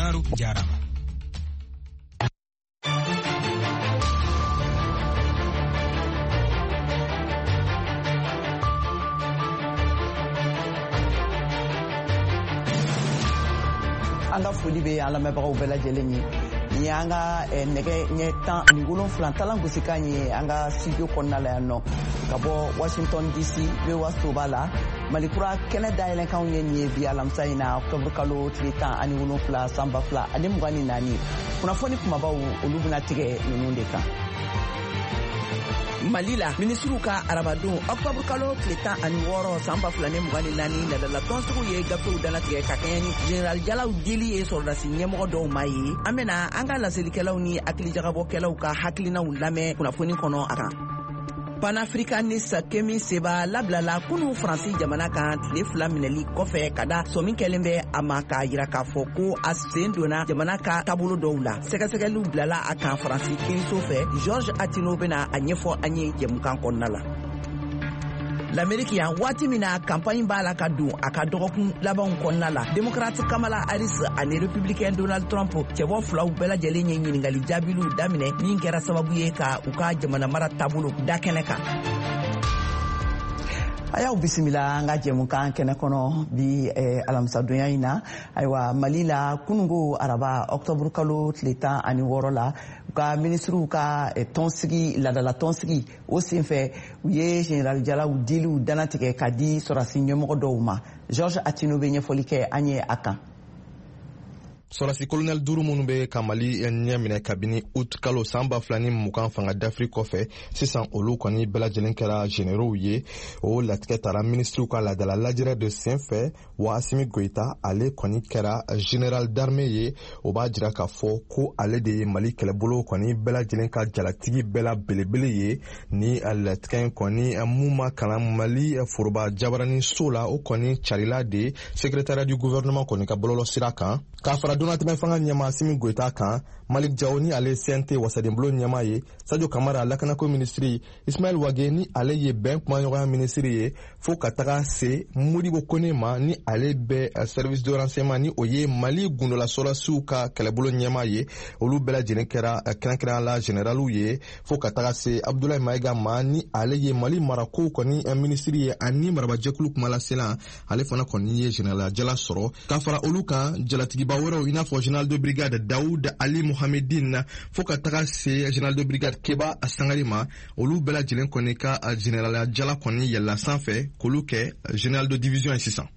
Daru jarama. Anga foli be ala mebagaw bɛɛ lajɛlen ye ni an ka nɛgɛ ɲɛ 17 talan gosi kan ye an ka studio kɔnɔna la yan nɔ ka bɔ Washington DC VOA soba la Malikura kɛnɛ dayɛlɛn kanw ye nin ye bi alamisa in na octobre kalo tile 17 san 2024 kunnafoni kumabaw olu bɛna tigɛ ninnu de kan. Mali la ministru ka arabadon octobre kalo tile 16 san 2024 ladala tɔnsigiw ye gafew dalatigɛ ka kɛɲɛ ni General Jalaw deli ye sɔrɔdasi ɲɛmɔgɔ dɔw ma ye. An bɛna an ka laselikɛlaw ni hakilijagabɔkɛlaw ka hakilinaw lamɛn kunnafoni kɔnɔ a kan. Panafricaniste Kemi Seba labilala kunu Faransi jamana kan tile 2 minɛli kɔfɛ ka da sɔmi kɛlen bɛ a ma k'a jira k'a fɔ ko a sen donna jamana ka taabolo dɔw la. Sɛgɛsɛgɛliw bilala a kan Faransi kiriso fɛ. Georges Atino bɛna a ɲɛfɔ an ye jɛmukan kɔnɔna la. L'Amérique yan waati min na campagne b'a la ka don a ka dɔgɔkun labanw kɔnɔna la. Démocrate Kamala Harris ani républicain Donald Trump cɛbɔ filaw bɛɛ lajɛlen ye ɲininkali jaabiluw daminɛ min kɛra sababu ye ka u ka jamana mara taabolo da kɛnɛ kan. A y'aw bisimila an ka jɛmukan kɛnɛ kɔnɔ bi alamisadonya in na. Ayiwa Mali la kunungo araba octobre kalo tile 16 la u ka ministruw ka tɔnsigi ladala tɔnsigi o senfɛ u ye General Jalaw diliw danatigɛ ka di sɔrɔdasi ɲɛmɔgɔ dɔw ma. Georges Atino bɛ ɲɛfɔli kɛ an ye a kan. Sɔrɔdasi colonel 5 minnu bɛ ka Mali ɲɛ minɛ kabini août kalo san 2020 fanga d'Afrique kɔfɛ sisan olu kɔni bɛɛ lajɛlen kɛra généraux ye. O latigɛ taara ministre ka ladala lajɛrɛ de senfɛ wa Assimi Goïta ale kɔni kɛra général d'armée ye. O b'a jira k'a fɔ ko ale de ye Mali kɛlɛbolo kɔni bɛɛ lajɛlen ka jalatigi bɛɛ la belebele ye. Ni latigɛ in kɔni mun ma kalan Mali foroba jabarani so la o kɔni carila de secrétaire du gouvernement kɔni ka bɔlɔlɔ sira kan. K'a fara Donatɛmɛ fanga ɲɛma Assimi Goïta kan Malik Diaw ni ale CNT wasadenbolo ɲɛma ye. Sadio Kamara lakanako ministri Ismaël Wage ni ale ye bɛn kumaɲɔgɔnya ministri ye fo ka taga se Modibo Kone ma ni ale bɛ service de renseignement ni o ye Mali gundola sɔrɔdasiw ka kɛlɛbolo ɲɛma ye. Olu bɛɛ lajɛlen kɛra kɛrɛnkɛrɛnya la généraliw ye fo ka taga se Abdoulaye Maïga ma ni ale ye Mali marakow kɔni ministri ye ani marabajɛkulu kumalasela ale fana kɔni ye General Jala sɔrɔ. K'a fara olu kan jalatigiba wɛrɛw i n'a fɔ général de brigade Daoud Ali Mohamedine fo ka taga se général de brigade Keba Sangare ma olu bɛɛ lajɛlen kɔni ka général Jala kɔni yɛlɛla sanfɛ k'olu kɛ général de division ye sisan.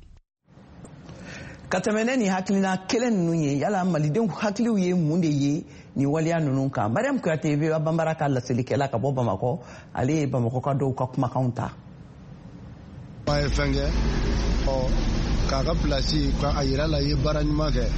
Ka tɛmɛnɛ ni hakilina kelen ninnu ye yala malidenw hakiliw ye mun de ye ni waliya ninnu kan. Mariam Kuyate bɛ Banbara ka laselikɛla ka bɔ Bamakɔ ale ye Bamakɔ ka dɔw ka kumakanw ta. Ba ye fɛn kɛ k'a ka place a yira la ye baara ɲuman kɛ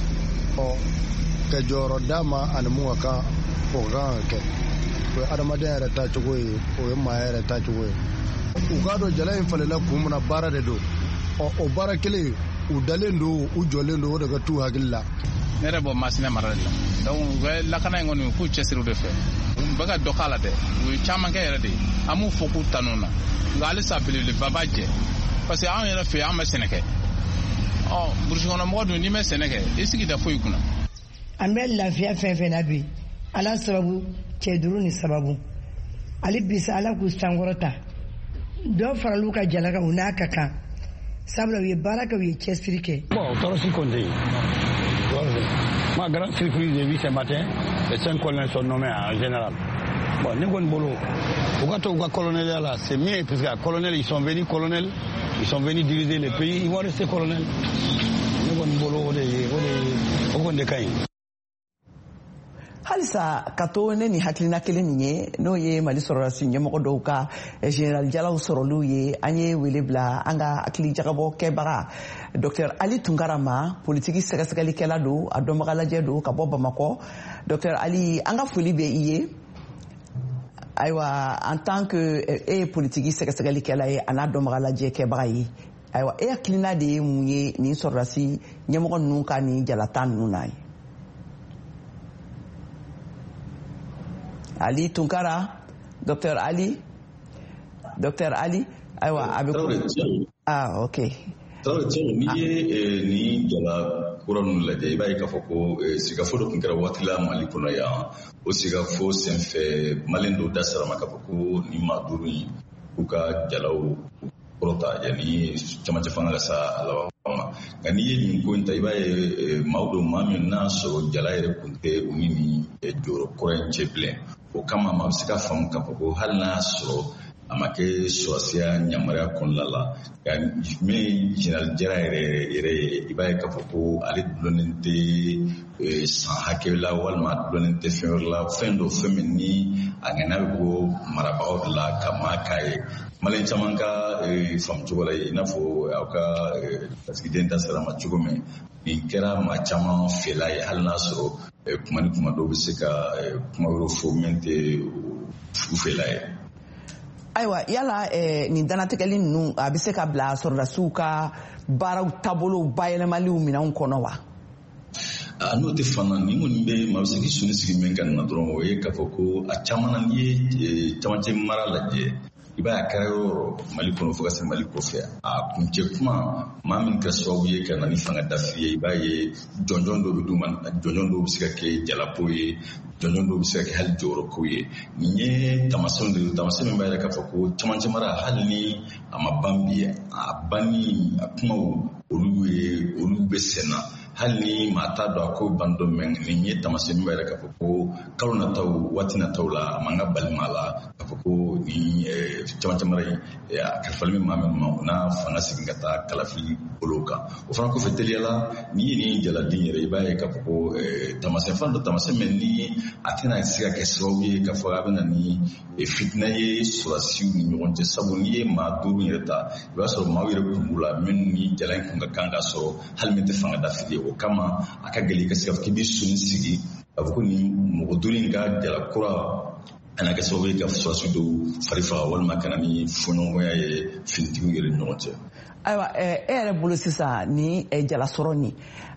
ka jɔyɔrɔ d'a ma ani mun ka kan o kan kɛ o ye adamadenya yɛrɛ taacogo ye o ye maa yɛrɛ taacogo ye. U k'a dɔn jala in falela kun min na baara de don o baara kelen u dalen don u jɔlen don o de ka t'u hakili la. Ne yɛrɛ bɔ Masina mara de la donc u bɛ lakana in kɔni k'u cɛsiri o de fɛ u bɛ ka dɔ k'a la dɛ u ye caman kɛ yɛrɛ de an m'u fɔ k'u tanu na nka halisa belebeleba b'a jɛ parce que anw yɛrɛ fɛ yen an bɛ sɛnɛ kɛ burusi kɔnɔ mɔgɔ dun n'i bɛ sɛnɛ kɛ i sigi tɛ foyi kunna. An bɛ lafiya fɛn fɛn na bi ala sababu cɛ duuru ni sababu ale bisa ala k'u sankɔrɔta dɔw faral'u ka jala kan u n'a ka kan sabula u ye baara kɛ u ye cɛsiri kɛ. Bon tɔɔrɔ si kɔni tɛ yen. Ma grande surprise j'ai vu ce matin les 5 colonels sont nommés en général. Bon ne kɔni bolo u ka to u ka colonel là c'est mieux parce que colonel ils sont venus colonel ils sont venus diriger le pays ils vont rester colonel. Ne kɔni bolo o kɔni de ka ɲi. Halisa ka to ne ni hakilina kelen nin ye n'o ye Mali sɔrɔdasi ɲɛmɔgɔ dɔw ka General Jalaw sɔrɔliw ye an ye wele bila an ka hakilijagabɔ kɛbaga Dr Ali Tunkara ma politiki sɛgɛsɛgɛlikɛla don a dɔnbaga lajɛ don ka bɔ Bamakɔ. Dr Ali an ka foli bɛ i ye. Ayiwa en tant que e ye politiki sɛgɛsɛgɛlikɛla ye a n'a dɔnbaga lajɛ kɛbaga ye ayiwa e hakilina de ye mun ye nin sɔrɔdasi ɲɛmɔgɔ ninnu ka nin jalata ninnu na ye. Ali Tunkara, Dr Ali, ayiwa a bɛ ok. Tarawele ni jala kura ninnu lajɛ i b'a ye k'a fɔ ko sigafo dɔ tun kɛra waati la Mali kɔnɔ yan o sigafo senfɛ maliyɛn dɔw da sera ma k'a fɔ ko ni maa duuru in k'u ka jalaw kɔrɔta yanni camancɛ fanga ka sa a laban ma nka n'i ye nin ko in ta i b'a ye maa dɔw maa min n'a sɔrɔ jala yɛrɛ tun tɛ u ni nin jɔyɔrɔ kɔrɔ in cɛ bilen o kama maa bɛ se ka faamu k'a fɔ ko hali n'a sɔrɔ a ma kɛ sɔrɔsiya yamaruya kɔnɔna la min Général Jara yɛrɛ ye i b'a ye k'a fɔ ko ale dulɔnnen tɛ san hakɛ la walima dulɔnnen tɛ fɛn wɛrɛ la fɛn dɔ fɛn min ni a ŋana bɛ bɔ marabagaw de la ka maa k'a ye maliyɛn caman ka faamu cogo la i n'a fɔ aw ka lasigiden da sera ma cogo min nin kɛra maa caman fɛla ye hali n'a sɔrɔ kuma ni kuma dɔw bɛ se ka kuma wɛrɛw fɔ min tɛ u fɛla ye. Ayiwa yala nin danatigɛli ninnu a bɛ se ka bila sɔrɔdasiw ka baaraw taabolo bayɛlɛmaliw minɛnw kɔnɔ wa? N'o tɛ fana ni kɔni bɛ maa bɛ se k'i sɔnni sigi min kan na dɔrɔn o ye k'a fɔ ko a caman na n'i ye camancɛ mara lajɛ i b'a ye a kɛra yɔrɔ Mali kɔnɔ fo ka se Mali kɔfɛ a kuncɛ kuma maa min kɛra sababu ye ka na ni fanga dafili ye i b'a ye jɔnjɔn dɔw bɛ d'u ma jɔnjɔn dɔw bɛ se ka kɛ jalako ye jɔnjɔn dɔw bɛ se ka kɛ hali jɔyɔrɔko ye nin ye taamasiyɛnw de ye taamasiyɛn min b'a yɛrɛ k'a fɔ ko camancɛ mara hali ni a ma ban bi a banni a kumaw olu bɛ sen na hali ni maa t'a dɔn a ko ban dɔ mɛ nin ye taamasiyɛn min b'a yɛrɛ k'a fɔ ko kalo nataw waati nataw la a man ka bali maa la k'a fɔ ko nin camancɛ mara in a kalifalen bɛ maa min ma o n'a fanga segin ka taa kalafili bolo kan o fana kɔfɛ teliya la n'i ye nin jaladen yɛrɛ i b'a ye k'a fɔ ko taamasiyɛn fana dɔ taamasiyɛn min ni a tɛna se ka kɛ sababu ye k'a fɔ a bɛ na ni fitina ye sɔrɔdasiw ni ɲɔgɔn cɛ sabu n'i ye maa duuru yɛrɛ ta i b'a sɔrɔ maaw yɛrɛ kun b'u la minnu ni jala in kun ka kan k'a sɔrɔ hali min tɛ fanga dafili ye o kama a ka gɛlɛn ka se ka fɔ k'i bɛ sɔnni sigi a fɔ ko nin mɔgɔ duuru in ka jala kura ana kɛ sababu ye ka sɔrɔdasi dɔw fari faga walima ka na ni fɔɲɔgɔnkɔya ye finitigiw yɛrɛ ni ɲɔgɔn cɛ. Ayiwa e yɛrɛ bolo sisan ni jalasɔrɔ ni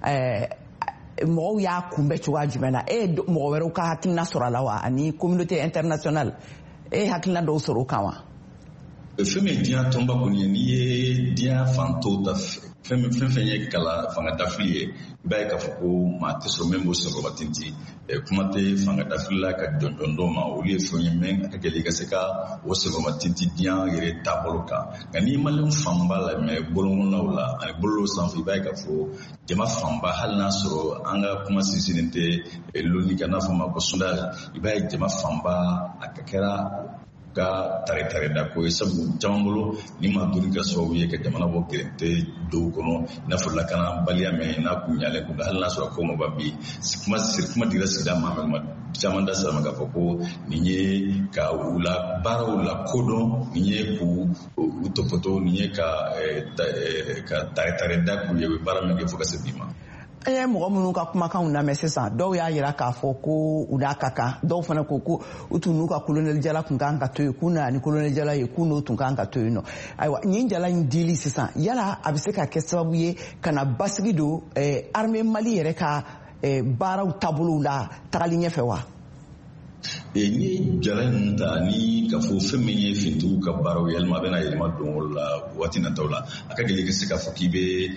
mɔgɔw y'a kunbɛn cogoya jumɛn na e ye mɔgɔ wɛrɛw ka hakilina sɔrɔ a la wa ani communauté internationale e ye hakilina dɔw sɔrɔ o kan wa? Fɛn min ye diɲɛ tɔnba kɔni ye n'i ye diɲɛ fan tɔw ta fɛn ye kala fanga dafili ye i b'a ye k'a fɔ ko maa tɛ sɔrɔ min b'o sɔrɔ tinti kuma tɛ fanga dafili la ka jɔnjɔn dɔw ma olu ye fɛn ye mɛ a ka gɛlɛn ka se ka o sɔrɔ tinti diɲɛ yɛrɛ taabolo kan nka n'i maliyɛn fanba la mɛ bolokɔnɔnaw la ani bololaw sanfɛ i b'a ye k'a fɔ jama fanba hali n'a sɔrɔ an ka kuma sinsinnen tɛ loni kan n'a fɔ ma ko sondage i b'a ye jama fanba a ka kɛra ka tare da ko ye sabu caman bolo ni maa duuru ka sababu ye ka jamana bɔ gɛrɛntɛ dɔw kɔnɔ i n'a fɔ lakana baliya mɛn n'a kun ɲalen kun hali n'a sɔrɔ ko ma ba bi kuma dira sigida maa ma caman da sira ma k'a fɔ ko nin ye ka u la baaraw la kodɔn nin ye k'u tɔpɔtɔ nin ye ka tare da k'u ye u bɛ baara min kɛ fo ka se bi ma. E ye mɔgɔ minnu ka kumakanw lamɛn sisan dɔw y'a jira k'a fɔ ko u n'a ka kan dɔw fana ko ko u tun n'u ka colonel Jala tun kan ka to yen k'u nana ni colonel Jala ye k'u n'o tun kan ka to yen nɔ ayiwa nin jala in dili sisan yala a bɛ se ka kɛ sababu ye ka na basigi don armée Mali yɛrɛ ka baaraw taabolow la tagali ɲɛfɛ wa? N'i ye jala in ta ni ka fɔ fɛn min ye finitigiw ka baaraw yɛlɛma a bɛna yɛlɛma don o la waati nataw la a ka gɛlɛn ka se k'a fɔ k'i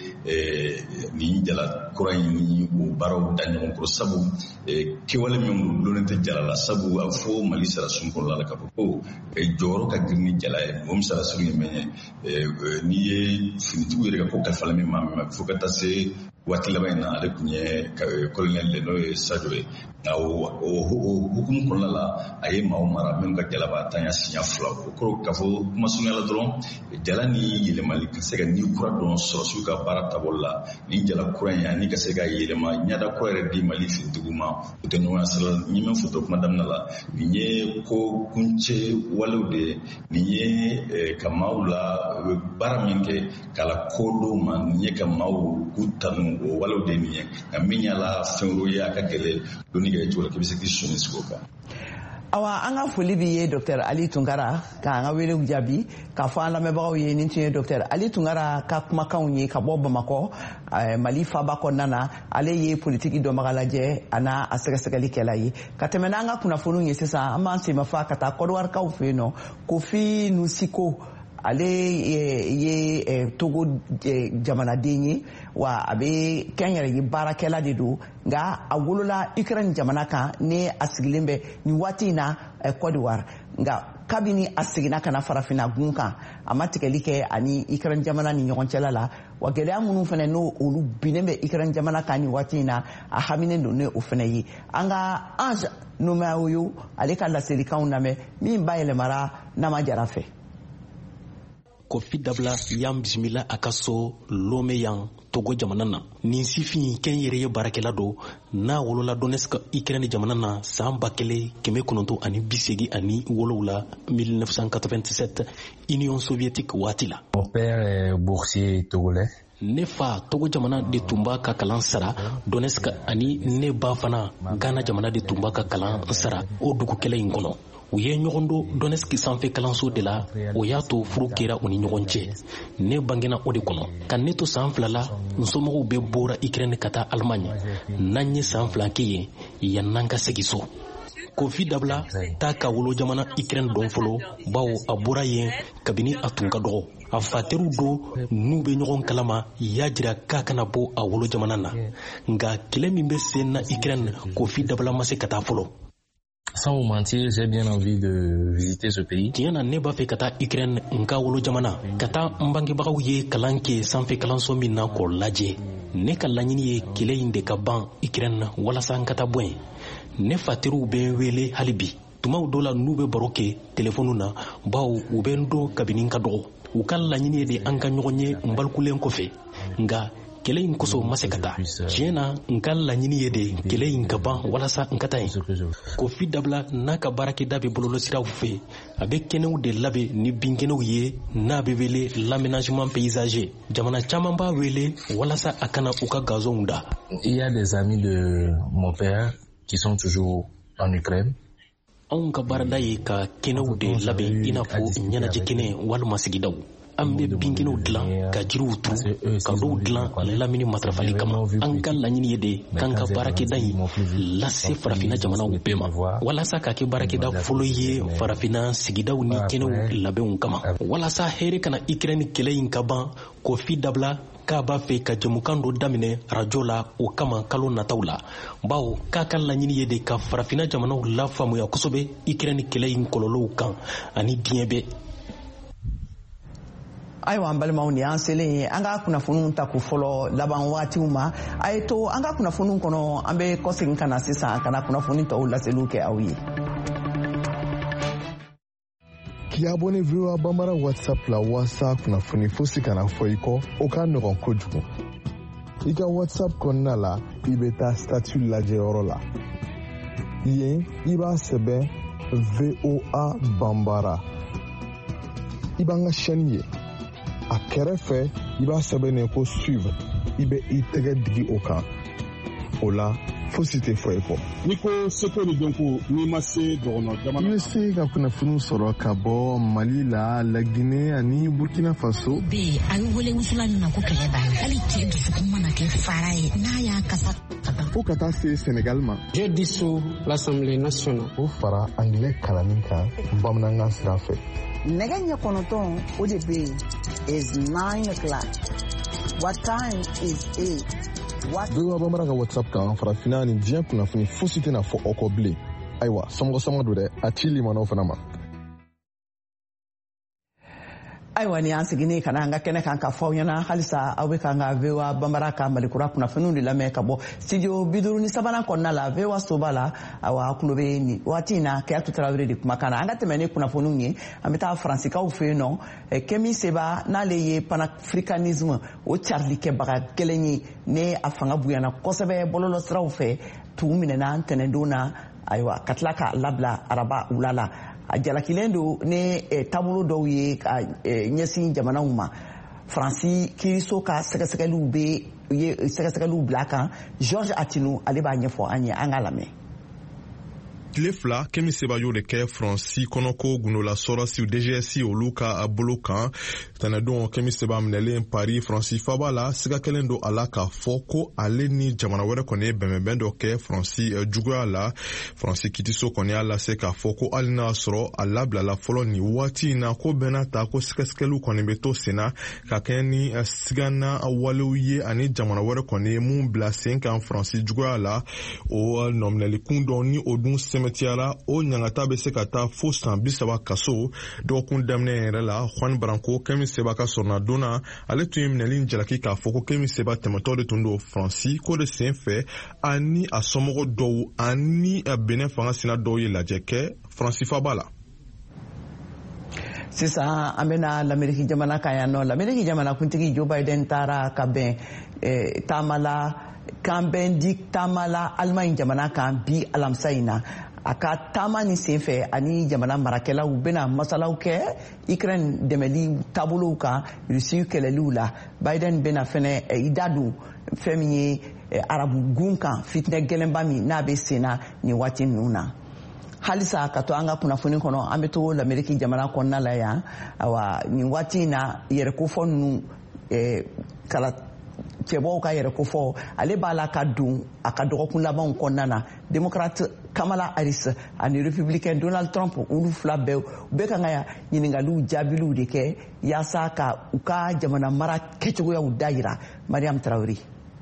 bɛ nin jala kura in ni o baaraw da ɲɔgɔn kɔrɔ sabu kɛwale min dulonlen tɛ jala la sabu a bɛ fɔ Mali sarasun kɔnɔna la k'a fɔ ko jɔyɔrɔ ka girin ni jala ye o sarasun ye min ye n'i ye finitigiw yɛrɛ ka ko kalifalen min maa min ma fo ka taa se waati laban in na ale tun ye colonel de n'o ye Sajo ye nka o hukumu kɔnɔna la a ye maaw mara min ka jalaba tanya siɲɛ fila o kɔrɔ k'a fɔ kuma surunya la dɔrɔn jala ni yɛlɛmali ka se ka ni kura dɔn sɔrɔsiw ka baara taabolo la ni jala kura in ani ka se ka yɛlɛma ɲɛda kura yɛrɛ di Mali finitigiw ma o tɛ ɲɔgɔn sira n ye min fɔ to kuma daminɛ la nin ye ko kuncɛ walew de ye nin ye ka maaw la baara min kɛ k'a la kodɔn ma nin ye ka maaw k'u tanu o walew de nin ye nka min yala fɛn wɛrɛw ye a ka gɛlɛn doni kɛ cogo la k'i bɛ se k'i sɔnni sigi o kan. Awa an ka foli b'i ye Dr Ali Tunkara k'an ka welew jaabi k'a fɔ an lamɛnbagaw ye nin tun ye Dr Ali Tunkara ka kumakanw ye ka bɔ Bamakɔ Mali faaba kɔnɔna na ale ye politiki dɔnbaga lajɛ a n'a a sɛgɛsɛgɛlikɛla ye ka tɛmɛ n'an ka kunnafoniw ye sisan an b'an senmafa ka taa Kɔdiwarikaw fɛ yen nɔ Kofi Nusiko ale ye Togo jamanaden ye wa a bɛ kɛnyɛrɛ ye baarakɛla de don nka a wolola Ukraine jamana kan ne a sigilen bɛ nin waati in na Côte d'Ivoire nka kabini a seginna ka na farafinna gun kan a ma tigɛli kɛ ani Ukraine jamana ni ɲɔgɔn cɛla la wa gɛlɛya minnu fana n'o olu binnen bɛ Ukraine jamana kan nin waati in na a haminen don ne o fana ye an ka Ange Numayo ale ka laselikanw lamɛn min bayɛlɛmara Nama Jara fɛ. Kofi Dabla y'an bisimila a ka so Lomé yan Togo jamana na nin sifin kɛn yɛrɛ ye baarakɛla don n'a wolola Donetsk Ukraine jamana na san 1987 la 1987 Union soviétique waati la. Mon père est boursier togolais. Ne fa Togo jamana de tun b'a ka kalan sara Donetsk ani ne ba fana Ghana jamana de tun b'a ka kalan sara o dugu kɛlɛ in kɔnɔ. U ye ɲɔgɔn don Donetsk sanfɛ kalanso de la o y'a to furu kɛra u ni ɲɔgɔn cɛ ne bangena o de kɔnɔ ka ne to san 2 la n somɔgɔw bɛɛ bɔra Ukraine ka taa Allemagne n'an ye san 2 kɛ yen yan n'an ka segin so. Kofi Dabla t'a ka wolo jamana Ukraine dɔn fɔlɔ bawo a bɔra yen kabini a tun ka dɔgɔ a fa teriw do n'u bɛ ɲɔgɔn kalama y'a jira k'a kana bɔ a wolo jamana na nka kɛlɛ min bɛ sen na Ukraine Kofi Dabla ma se ka taa fɔlɔ. Sans vous mentir, j'ai bien envie de visiter ce pays. Tiɲɛna ne b'a fɛ ka taa Ukraine n ka wolo jamana ka taa n bangebagaw ye kalan kɛ sanfɛ kalanso min na k'o lajɛ ne ka laɲini ye kɛlɛ in de ka ban Ukraine walasa n ka taa bɔ yen ne fa teriw bɛ n wele hali bi tumaw dɔw la n'u bɛ baro kɛ telefɔni na bawo u bɛ n dɔn kabini n ka dɔgɔ u ka laɲini ye de an ka ɲɔgɔn ye n balikulen kɔfɛ nka kɛlɛ in kosɔn ma se ka taa tiɲɛ na n ka laɲini ye de kɛlɛ in ka ban walasa n ka taa yen. Kofi Dabla n'a ka baarakɛda bɛ bɔlɔlɔsiraw fɛ a bɛ kɛnɛw de labɛn ni binkɛnɛw ye n'a bɛ wele l'aménagement paysager jamana caman b'a wele walasa a kana u ka gazonw da. Il y a des amis de mon père qui sont toujours en Ukraine. Anw ka baarada ye ka kɛnɛw de labɛn i n'a fɔ ɲɛnajɛ kɛnɛ walima sigidaw. An bɛ binkɛnɛw dilan ka jiriw turu ka dɔw dilan lamini matarafali kama an ka laɲini ye de k'an ka baarakɛda in lase farafinna jamanaw bɛɛ ma walasa ka kɛ baarakɛda fɔlɔ ye farafinna sigidaw ni kɛnɛw labɛnw kama walasa hɛrɛ kana Ukraine kɛlɛ in ka ban Kofi Dabla k'a b'a fɛ ka jɛmukan dɔ daminɛ radio la o kama kalo nataw la bawo k'a ka laɲini ye de ka farafinna jamanaw lafaamuya kosɛbɛ Ukraine kɛlɛ in kɔlɔlɔw kan ani diɲɛ bɛɛ. Ayiwa an balimaw ni an selen ye an ka kunnafoniw ta ko fɔlɔ laban waatiw ma a ye to an ka kunnafoniw kɔnɔ an bɛ kɔsegin ka na sisan ka na kunnafoni tɔw laseliw kɛ aw ye. K'i abonné VOA Bambara WhatsApp la walasa kunnafoni fosi kana fɔ i kɔ o ka nɔgɔn kojugu. I ka WhatsApp kɔnɔna la i bɛ taa statut lajɛ yɔrɔ la yen i b'a sɛbɛn VOA Bambara i b'an ka chaîne ye a kɛrɛfɛ i b'a sɛbɛnnen ko suivre i bɛ i tɛgɛ digi o kan o la fosi tɛ fɔ i kɔ. N'i ko seko ni dɔnko n'i ma se dɔgɔnɔ jamana. I bɛ se ka kunnafoni sɔrɔ ka bɔ Mali la Laginɛ ani Burkina Faso. Bi a ye wele wusula min na ko kɛlɛ banna hali cɛ dusukun mana kɛ fara ye n'a y'a kasa ka ban. Fo ka taa se Sénégal ma. Je dissous l'Assemblée nationale. O fara anglais kalanni kan bamanankan sira fɛ. Nɛgɛ ɲɛ 9 o de bɛ yen is 9 o'clock. What time is it? VOA Bambara ka WhatsApp kan farafinna ni diɲɛ kunnafoni fosi tɛna fɔ aw kɔ bilen. Ayiwa sɔmɔgɔ don dɛ a ci limanaw fana ma. Ayiwa ni an seginne ka na an ka kɛnɛ kan ka fɔ aw ɲɛna halisa aw bɛ ka an ka VOA Bambara ka malikura kunnafoniw de lamɛn ka bɔ studio 53 kɔnɔna la VOA soba la awa kulo bɛ ni waati in na Keyatu Tarawele de kumakan na an ka tɛmɛ ni kunnafoniw ye an bɛ taa Faransikaw fɛ yen nɔ Kemi Seba n'ale ye panafricanisme o carilikɛbaga kelen ye ne a fanga bonyana kosɛbɛ bɔlɔlɔsiraw fɛ tugu minɛna ntɛnɛndon na ayiwa ka tila k'a labila araba wula la. A jalakilen don ni taabolo dɔw ye ka ɲɛsin jamanaw ma Faransi kiiriso ka sɛgɛsɛgɛliw bila kan Georges Atinu ale b'a ɲɛfɔ an ye an ka lamɛn. tile fila kemi sebajo de kɛ Faransi kɔnɔko gunola sɔrɔsiw DGS olu ka bolo kan tɛnɛdon kemi seba minɛlen Paris Faransi faba la siga kelen do ala k'a fɔ ko ale ni jamana wɛrɛ kɔni ye bɛnbɛnbɛn dɔ kɛ Faransi juguya la. Faransi kitiso kɔni y'a lase k'a fɔ ko hali n'a sɔrɔ a labilala fɔlɔ ni waati in na ko bɛnna ta ko sɛgɛsɛgɛliw kɔni bɛ to senna ka kɛ ni sigana walew ye ani jamana wɛrɛ kɔni ye mun bila sen kan Faransi juguya la. O nɔminɛlikun dɔ ni o dun sɛmɛtiyara o ɲangata bɛ se ka taa fo san 30 kaso. Dɔgɔkun daminɛ yɛrɛ la Juan Branco Kemi Seba ka sɔrɔna donna ale tun ye minɛli jalaki k'a fɔ ko Kemi Seba tɛmɛtɔ de tun don Faransi ko de sen fɛ ani a somɔgɔ dɔw ani Benin fanga sina dɔw ye lajɛ kɛ Faransi faba la. Sisan an bɛna l'Amérique jamana kan yan nɔ. L'Amérique jamana kuntigi Joe Biden taara ka bɛn taamala kan bɛn di taamala Allemagne jamana kan bi alamisa in na. A ka taama ni senfɛ ani jamana marakɛlaw bɛna masalaw kɛ Ukraine dɛmɛli taabolow kan Rusi kɛlɛliw la. Biden bɛna fɛnɛ i da don fɛn min ye arabu gun kan fitinɛ gɛlɛnba min n'a bɛ senna nin waati ninnu na. Halisa ka to an ka kunnafoni kɔnɔ an bɛ to l'Amérique jamana kɔnɔna la yan awa nin waati in na yɛrɛkofɔ ninnu kala cɛbɔw ka yɛrɛkofɔ ale b'a la ka don a ka dɔgɔkun labanw kɔnɔna na. Démocrate Kamala Harris ani républicain Donald Trump olu fila bɛɛ u bɛ kan ka ɲininkaliw jaabiliw de kɛ yaasa ka u ka jamana mara kɛcogoyaw da yira. Mariam Traoré.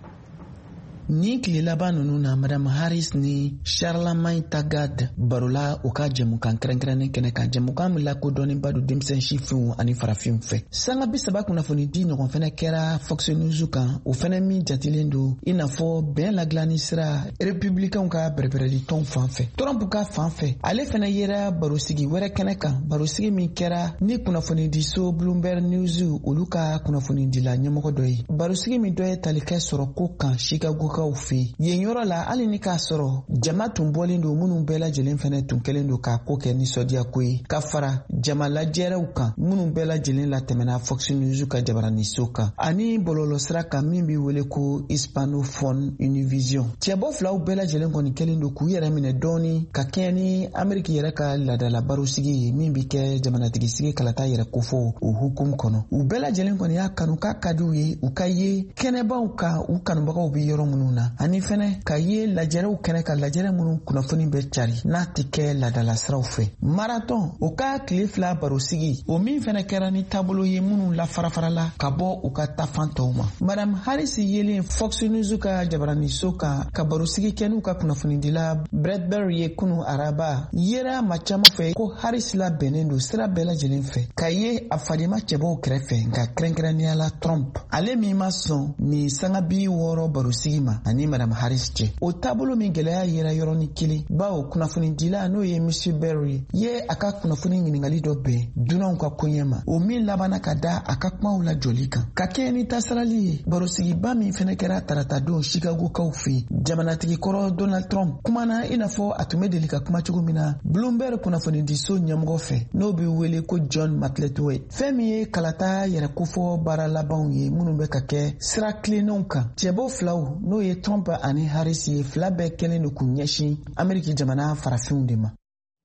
Ni tile laban ninnu na Madame Harris ni Charlemagne Tagad barola u ka jɛmukan kɛrɛnkɛrɛnnen kɛnɛ kan. Jɛmukan min lakodɔnnenba don denmisɛn sifinw ani farafinw fɛ. Sanga 30 kunnafoni di ɲɔgɔn fɛnɛ kɛra Fox News kan. O fɛnɛ min jatilen don i n'a fɔ bɛn ladilanni sira républicainw ka bɛrɛbɛrɛli tɔn fan fɛ. Trump ka fan fɛ ale fɛnɛ yera barosigi wɛrɛ kɛnɛ kan. Barosigi min kɛra ni kunnafoni di so Bloomberg News olu ka kunnafoni dila ɲɛmɔgɔ dɔ ye. Barosigi min dɔ ye talikɛ sɔrɔ ko kan Chicago fe yen yɔrɔ la hali ni k'a sɔrɔ jama tun bɔlen don minnu bɛɛ lajɛlen fɛnɛ tun kɛlen don k'a ko kɛ nisɔndiya ko ye ka fara jama lajɛrɛw kan minnu bɛɛ lajɛlen latɛmɛna Fox News ka jabaraniso kan ani bɔlɔlɔsira kan min bɛ wele ko Hispanophone Univision. Cɛbɔ filaw bɛɛ lajɛlen kɔni kɛlen don k'u yɛrɛ minɛ dɔɔni ka kɛɲɛ ni Ameriki yɛrɛ ka ladala barosigi ye min bɛ kɛ jamanatigisigi kalata yɛrɛ kofɔ o hukumu kɔnɔ. U bɛɛ lajɛlen kɔni y'a kanu k'a ka diw ye u ka ye kɛnɛbaw ka u kanubagaw bɛ yɔrɔ minnu na ani fɛnɛ ka ye lajɛrew kɛnɛ ka lajɛrɛ minnu kunnafoni bɛ cari n'a tɛ kɛ ladala siraw fɛ. Marathon o ka tile 2 barosigi o min fɛnɛ kɛra ni taabolo ye minnu la farafarala ka bɔ u ka tafan tɔw ma. Madame Harris yelen Fox News ka jabaraniso kan ka barosigi kɛ n'u ka kunnafonidila Bradbury ye kunu araba yera ma caman fɛ ko Harris la bɛnnen don sira bɛɛ lajɛlen fɛ ka ye a fadima cɛbɔw kɛrɛfɛ nka kɛrɛnkɛrɛnniyala Trump ale min ma sɔn ni sanga 60 barosigi ma ani Madame Harris cɛ. O taabolo min gɛlɛya yera yɔrɔnin kelen bawo kunnafonidila n'o ye Monsieur Berry ye a ka kunnafoni ɲiningali dɔ bɛn dunanw ka koɲɛ ma o min labanna ka da a ka kumaw la jɔli kan ka kɛ ni tasarali ye. Barosigiba min fɛnɛ kɛra tarata don Chicago kaw fɛ jamanatigi kɔrɔ Donald Trump kumana i n'a fɔ a tun bɛ deli ka kuma cogo min na Bloomberg kunnafonidiso ɲɛmɔgɔ fɛ n'o bɛ wele ko John McLeod fɛn min ye kalata yɛrɛ kofɔ baara labanw ye minnu bɛ ka kɛ sira tilennenw kan. Cɛbɔ filaw n'o ye Trump ani Harris ye fila bɛɛ kɛlen don k'u ɲɛsin Ameriki jamana farafinw de ma.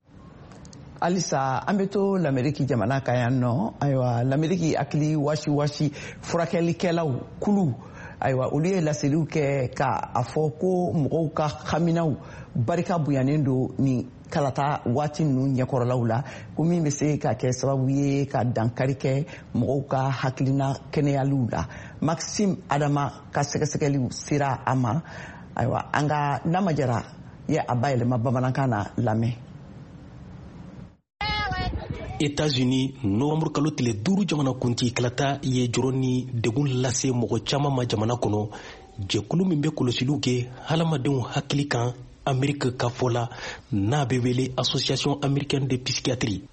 Alisa an bɛ to l'Amérique jamana kan yan nɔ ayiwa l'Amérique hakili wasi furakɛlikɛlaw kulu ayiwa olu ye laseliw kɛ k'a fɔ ko mɔgɔw ka haminaw barika bonyanen don ni kalata waati ninnu ɲɛkɔrɔlaw la ko min bɛ se ka kɛ sababu ye ka dankari kɛ mɔgɔw ka hakilina kɛnɛyaliw la. Maxime Adama ka sɛgɛsɛgɛliw sera a ma ayiwa an ka Namajara ye a bayɛlɛma bamanankan na lamɛn. États-Unis novembre kalo tile 5 jamana kunti kalata ye jɔrɔ ni degun lase mɔgɔ caman ma jamana kɔnɔ jɛkulu min bɛ kɔlɔsiliw kɛ hadamadenw hakili kan Amérique ka fɔ la n'a bɛ wele Association américaine de psychiatrie.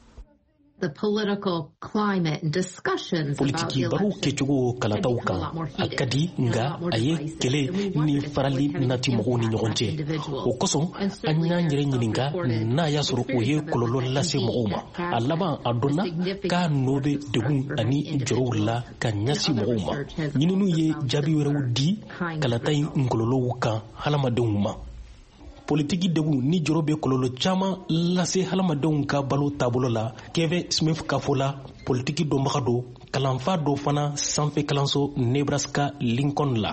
Politiki barow kɛcogo kalataw kan a ka di nga a ye kɛlɛ ni farali nati mɔgɔw ni ɲɔgɔn cɛ o kosɔn an y'an yɛrɛ ɲininka n'a y'a sɔrɔ o ye kɔlɔlɔ lase mɔgɔw ma a laban a dɔnna k'a nɔ bɛ degun ani jɔrɔw la ka ɲɛsin mɔgɔw ma ɲininiw ye jaabi wɛrɛw di kalata in nkɔlɔlɔw kan hadamadenw ma. politiki degu ni joro be kololo chama lase halamadenw ka balo taabolo la Kevin Smith ka fɔ la politiki dɔnbaga do kalanfa dɔ fana sanfɛ kalanso Nebraska Lincoln la.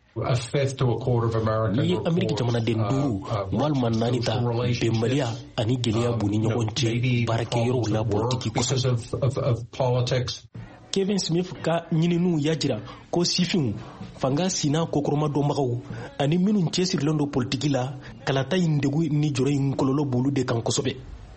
N'i ye Ameriki jamanaden 5 walima 4 ta bɛnbaliya ani gɛlɛya b'u ni ɲɔgɔn cɛ baarakɛyɔrɔw la politiki kosɔn. Kevin Smith ka ɲininiw y'a jira ko sifinw fanga sina kokoroma dɔnbagaw ani minnu cɛsirilen do politiki la kalata in degu ni jɔrɔ in kɔlɔlɔ b'olu de kan kosɛbɛ.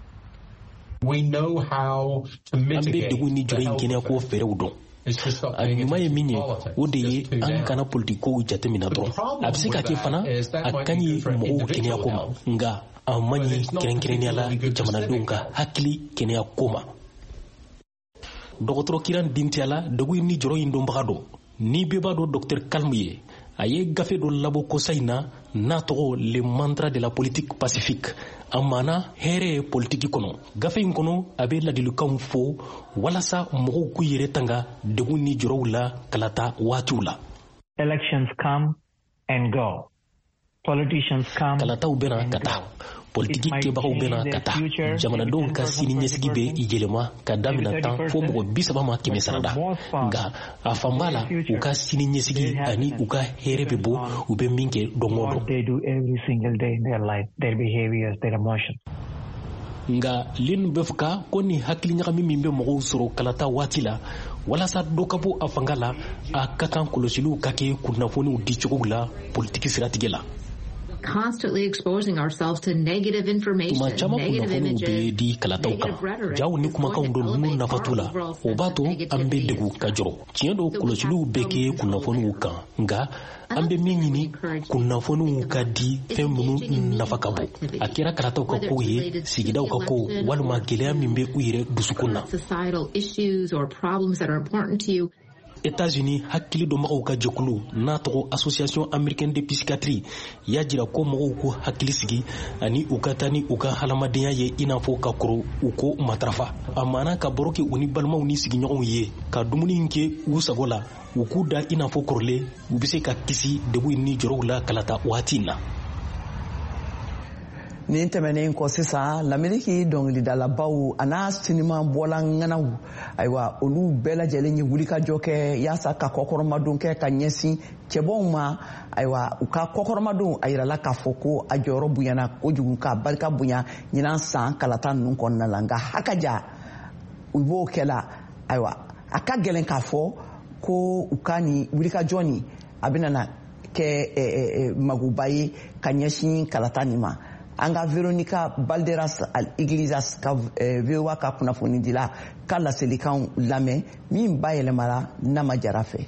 An bɛ degu ni jɔrɔ in kɛnɛyako fɛɛrɛw dɔn. A ɲuman ye min ye o de ye an kana politikow jatemina dɔrɔn. A bɛ se ka kɛ fana a ka ɲi mɔgɔw kɛnɛyako ma nka a man ɲi kɛrɛnkɛrɛnnenya la jamanadenw ka hakili kɛnɛyako ma. Dɔgɔtɔrɔ Kiran Dintiala degu ni jɔrɔ in dɔnbaga dɔ ni bɛɛ b'a dɔn Dr Kalmu ye a ye gafe dɔ labɔ kosa in na n'a tɔgɔ le mantra de la politique pacifique a maana hɛrɛ politiki kɔnɔ. Gafe in kɔnɔ a bɛ ladilikanw fɔ walasa mɔgɔw k'u yɛrɛ tanga degu ni jɔrɔw la kalata waatiw la. Elections come and go. Politicians come. Kalataw bɛna ka taa. Politiki kɛbagaw bɛna ka taa. Jamanadenw ka sini ɲɛsigi bɛ yɛlɛma ka damina 10 fo mɔgɔ 30 ma 100 sarada. Nka a fanba la u ka sini ɲɛsigi ani u ka hɛrɛ bɛ bɔ u bɛ min kɛ don o don. They do every single day in their life, their behaviors, their emotions. Nga lin bɛ fɔ ka ko ni hakili ɲagami min bɛ mɔgɔw sɔrɔ kalata waati la walasa dɔ ka bɔ a fanga la a ka kan kɔlɔsiliw ka kɛ kunnafoniw di cogo la politiki siratigɛ la. Constantly exposing ourselves to negative information, negative images, negative rhetoric. Jaw ni kumakanw do ninnu nafa t'u la o b'a to an bɛ degu ka jɔrɔ. Tiɲɛ do kɔlɔsiliw bɛ kɛ kunnafoniw kan nka an bɛ min ɲini kunnafoniw ka di fɛn minnu nafa ka bon. A kɛra kalataw ka kow ye sigidaw ka kow walima gɛlɛya min bɛ u yɛrɛ dusukun na. Societal issues or problems that are important to you. États-Unis hakili dɔnbagaw ka jɛkulu n'a tɔgɔ Association Américaine de Psychiatrie y'a jira ko mɔgɔw ko hakili sigi ani u ka taa ni u ka hadamadenya ye i n'a fɔ ka kɔrɔ u ko matarafa. A maana ka baro kɛ u ni balimaw ni sigiɲɔgɔnw ye ka dumuni kɛ u sago la u k'u da i n'a fɔ kɔrɔlen u bɛ se ka kisi degun ni jɔrɔw la kalata waati in na. Nin tɛmɛnen kɔ sisan lamɛniki dɔnkilidalabaw a n'a sinima bɔlanŋanaw ayiwa olu bɛɛ lajɛlen ye wulikajɔ kɛ yaasa ka kɔkɔrɔmadon kɛ ka ɲɛsin cɛbɔw ma ayiwa u ka kɔkɔrɔmadon a yirala k'a fɔ ko a jɔyɔrɔ bonyana kojugu ka barika bonya ɲinan san kalata ninnu kɔnɔna la nka hakaja u b'o kɛla ayiwa a ka gɛlɛn k'a fɔ ko u ka nin wulikajɔ nin a bɛna kɛ maguba ye ka ɲɛsin kalata nin ma. An ka Veronica Balderas Iglesias ka VOA ka kunnafoni dila ka laselikan lamɛn min bayɛlɛmara Nama Jara fɛ.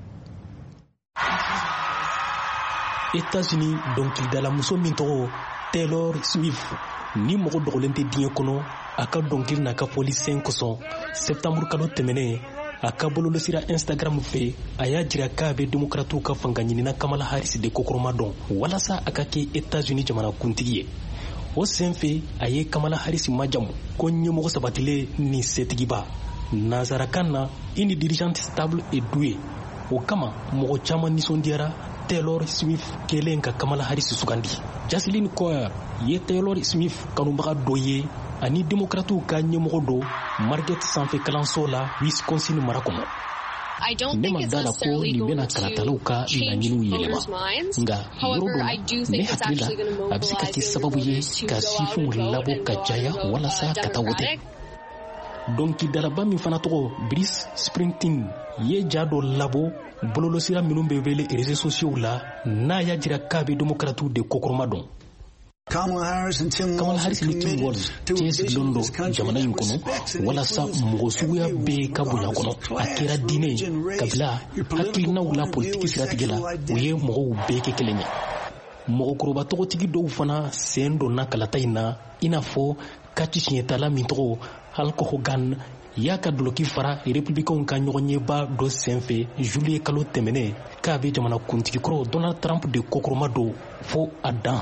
États-Unis dɔnkilidalamuso min tɔgɔ Taylor Swift ni mɔgɔ dɔgɔlen tɛ diɲɛ kɔnɔ a ka dɔnkili n'a ka fɔlisen kosɔn septembre kalo tɛmɛnen a ka bɔlɔlɔsira Instagram fɛ a y'a jira k'a bɛ démocratiw ka fanga ɲinina Kamala Harris de kokɔrɔma dɔn walasa a ka kɛ États-Unis jamanakuntigi ye. O sen fɛ a ye Kamala Harris majamu ko ɲɛmɔgɔ sabatilen ni setigiba nanzarakan na une dirigeante stable et douée. O kama mɔgɔ caman nisɔndiyara Taylor Swift kelen ka Kamala Harris sugandi. Jocelyn Coyer ye Taylor Swift kanubaga dɔ ye ani démocratiw ka ɲɛmɔgɔ dɔ Margaret sanfɛ kalanso la Wisconsin mara kɔnɔ. Ne ma da la ko nin bɛna kalatalaw ka laɲiniw yɛlɛma nka yɔrɔ dɔ la ne hakili la a bɛ se ka kɛ sababu ye ka sifinw labɔ ka jaya walasa ka taa wote. Dɔnkilidalaba min fana tɔgɔ Bruce Springsteen ye ja dɔ labɔ bɔlɔlɔsira minnu bɛ wele réseaux sociaux la n'a y'a jira k'a bɛ démocratiw de kokɔrɔma dɔn. Kamala Harris ni Tim Walz cɛsirilen don jamana in kɔnɔ walasa mɔgɔ suguya bɛɛ ka bonya kɔnɔ. A kɛra diinɛ ye kabila hakilinaw la politiki siratigɛ la u ye mɔgɔw bɛɛ kɛ kelen ye. Mɔgɔkɔrɔba tɔgɔtigi dɔw fana sen donna kalata in na i n'a fɔ kati siɲɛtala min tɔgɔ Hulk Hogan y'a ka duloki fara républicains ka ɲɔgɔn ɲɛba dɔ senfɛ juillet kalo tɛmɛnen k'a bɛ jamanakuntigi kɔrɔ Donald Trump de kokɔrɔma don fo a dan.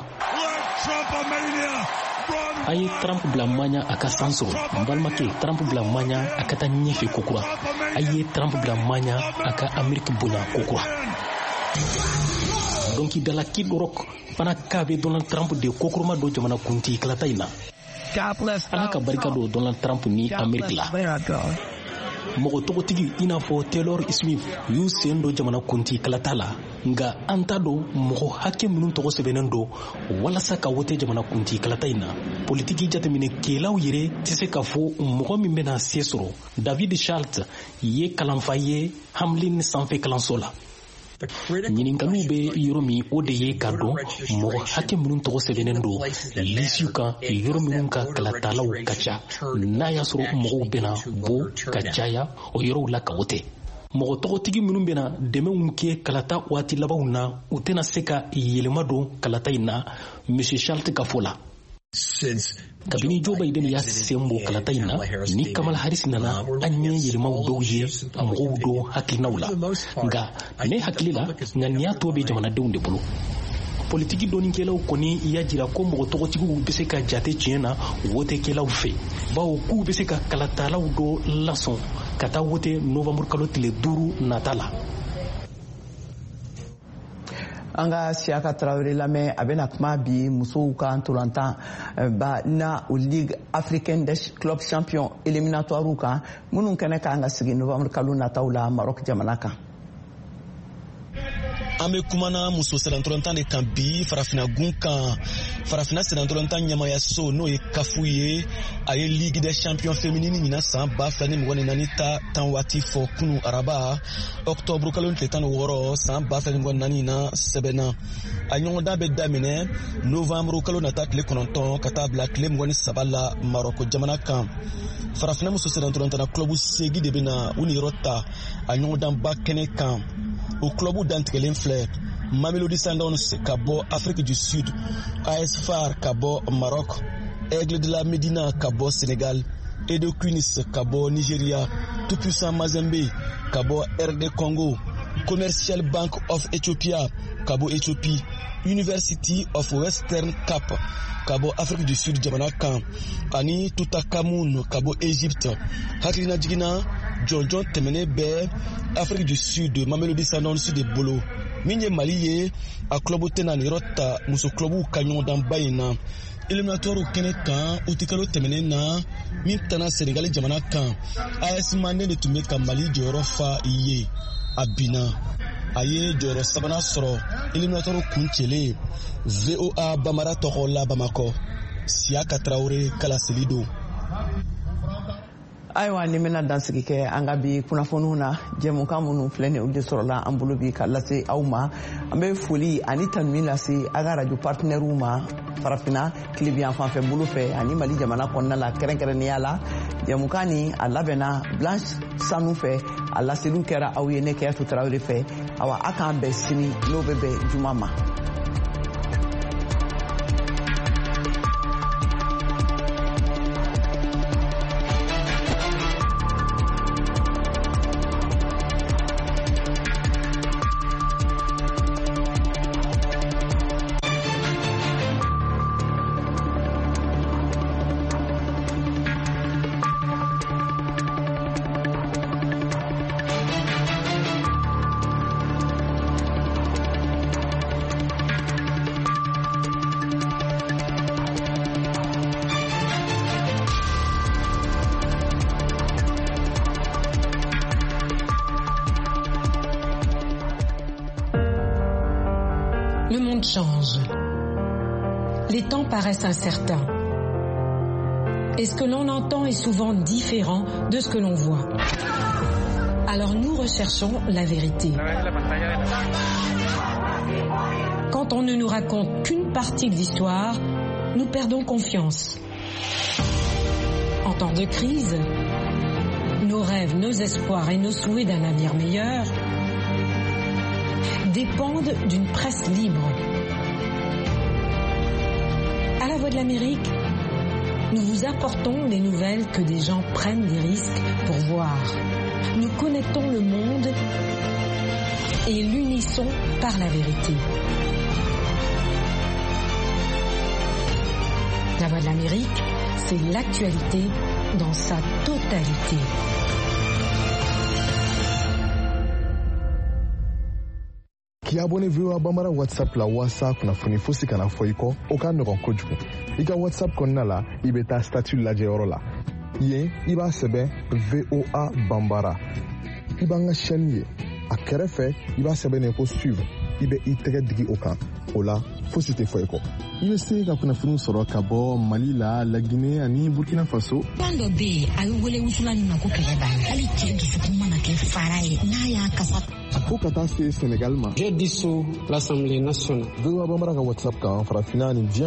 A ye Trump bila maɲa a ka san sɔrɔ n balimakɛ Trump bila maɲa a ka taa ɲɛfɛ kokura a ye Trump bila maɲa a ka Ameriki bonya kokura. donc dala Kid Rock fana kabe Donald Trump de kokuruma do jamana kunti kalata ina ala ka barika do Donald Trump ni America la mogo togotigi ina fo Taylor Smith yu sendo jamana kunti kalata la nga anta do mogo hakke minun togo sebenen do wala saka wote jamana kunti kalata ina politiki jatemine kelaw yire tise ka fo mogo min bena sesoro David Schalt ye kalanfaye Hamlin sanfe kalansola ɲininkaliw be yɔrɔ min o de ye ka dɔn mɔgɔ hakɛ minnu tɔgɔ sɛbɛnnen don lisiw kan yɔrɔ minnu ka kalatalaw ka ca n'a y'a sɔrɔ mɔgɔw bɛna bɔ ka caya o yɔrɔw la ka o tɛ mɔgɔ tɔgɔtigi minnu bɛna dɛmɛw kɛ kalata waati labanw na u tɛna se ka yɛlɛma don kalata in na Monsieur Schalt ka fɔ la kabini Joe Biden y'a sen bɔ kalata in na ni Kamala Harris nana an ɲɛ yɛlɛmaw dɔw ye mɔgɔw dɔn hakilinaw la nka ne hakili la ŋaniya tɔ bɛ jamanadenw de bolo politiki dɔnnikɛlaw kɔni y'a jira ko mɔgɔ tɔgɔtigiw bɛ se ka jate tiɲɛ na wotekɛlaw fɛ bawo k'u bɛ se ka kalatalaw dɔ lasɔn ka taa wote novembre kalo tile 5 nata la. An ka Siyaka Tarawele lamɛn a bɛna kuma bi musow ka ntolantan ba na o Ligue Africaine des Clubs Champions éliminatoires kan minnu kɛnɛ kan ka sigi novembre kalo nataw la Maroc jamana kan. An bɛ kumana muso senatɔlɔntan de kan bi farafina gun kan farafina senatɔlɔntan ɲamayaso n'o ye kafu ye a ye Ligue des Champions féminines ɲina san 2024 ta tan waati fɔ kunu araba octobre kalo tile 16 san 2024 na sɛbɛnna a ɲɔgɔndan bɛ daminɛ novembre kalo nata tile 9 ka taa bila tile 23 la Maroc jamana kan farafina muso senatɔlɔntana club segi de bɛna u ni yɔrɔ ta a ɲɔgɔndan ba kɛnɛ kan o club dantigɛlen filɛ Mamelodi Sundowns ka bɔ Afrique du Sud, AS FAR ka bɔ Maroc, Aigle de la Médina ka bɔ Sénégal, Edo Queens ka bɔ Nigeria, Tout Puissant Mazembe ka bɔ RD Congo, Commercial Bank of Ethiopia ka bɔ Éthiopie, University of Western Cape ka bɔ Afrique du Sud jamana kan, ani Tutankhamun ka bɔ Égypte. Hakilina jigina jɔnjɔn tɛmɛnen bɛ Afrique du Sud Mamelodi Sundowns de bolo min ye Mali ye a club tɛna ni yɔrɔ ta muso clubw ka ɲɔgɔndanba in na éliminatoire kɛnɛ kan o tɛ kalo tɛmɛnen na min tana Sénégal jamana kan AS Mandé de tun bɛ ka Mali jɔyɔrɔ fa ye a binna a ye jɔyɔrɔ sabanan sɔrɔ éliminatoire kun cɛlen VOA Bamara tɔgɔ la Bamakɔ Siyaka Tarawele kalaseli don. Ayiwa ni bɛna dansigi kɛ an ka bi kunnafoniw na jɛmukan minnu filɛ nin olu de sɔrɔla an bolo bi ka lase aw ma an bɛ foli ani tanuni lase a ka radio partenaires ma farafina tilebiyan fanfɛ bolo fɛ ani Mali jamana kɔnɔna la kɛrɛnkɛrɛnnenya la jɛmukan ni a labɛnna Blanche Sanu fɛ a laseliw kɛra aw ye ne Kɛyatu Tarawele fɛ awa a k'an bɛn sini n'o bɛ bɛn juma ma. Le monde change. Les temps paraissent incertains. Et ce que l'on entend est souvent différent de ce que l'on voit. Alors nous recherchons la vérité. Quand on ne nous raconte qu'une partie de l'histoire, nous perdons confiance. En temps de crise, nos rêves, nos espoirs et nos souhaits d'un avenir meilleur dépendent d'une presse libre. À la Voix de l'Amérique, nous vous apportons les nouvelles que des gens prennent des risques pour voir. Nous connectons le monde et l'unissons par la vérité. La Voix de l'Amérique, c'est l'actualité dans sa totalité. k'i abonné VOA Bambara WhatsApp la wasa kunnafoni fosi kana fɔ i kɔ o ka nɔgɔn kojugu i ka WhatsApp kɔnɔna la i bɛ taa statut lajɛ yɔrɔ la yen i b'a sɛbɛn VOA Bambara i b'an ka chaîne ye a kɛrɛfɛ i b'a sɛbɛnnen ko suivre i bɛ i tɛgɛ digi o kan o la fosi tɛ fɔ i kɔ i bɛ se ka kunnafoni sɔrɔ ka bɔ Mali la Laginɛ ani Burkina Faso. Plan dɔ bɛ yen a bɛ wele wusulan na ko kɛlɛ banna hali cɛ dusukun mana kɛ fara ye n'a y'a kasa. Fo ka taa se Sénégal ma. J'ai dissous l'Assemblée nationale. VOA Bambara ka WhatsApp kan farafinna ni